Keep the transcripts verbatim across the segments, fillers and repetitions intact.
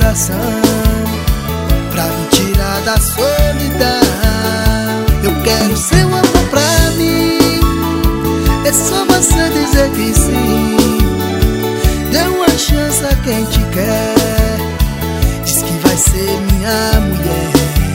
coração pra me tirar da solidão. Eu quero seu amor pra mim, é só você dizer que sim. Dê uma chance a quem te quer, diz que vai ser minha mulher.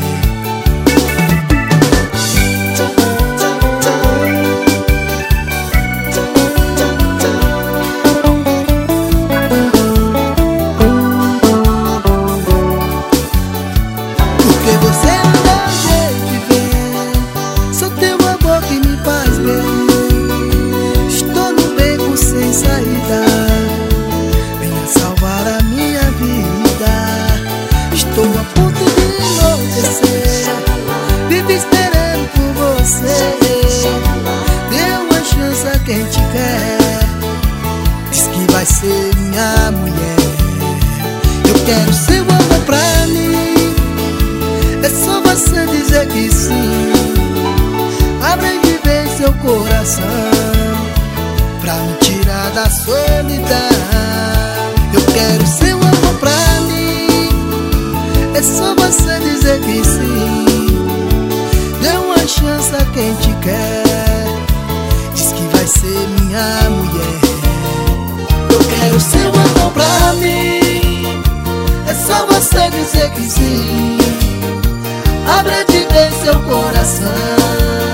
Porque você não dá jeito de ver, só teu amor que me faz bem. Estou no beco sem saída, venha salvar a minha vida. Estou a ponto de enlouquecer, vivo esperando por você. Dê uma chance a quem te quer, diz que vai ser minha mulher. Eu quero seu amor pra mim, é só você dizer que sim. Abre de vez seu coração pra me tirar da solidão. Eu quero seu amor pra mim, é só você dizer que sim. Dê uma chance a quem te quer, diz que vai ser minha mulher. Eu quero seu amor pra mim, é só você dizer que sim. Abre de vez seu coração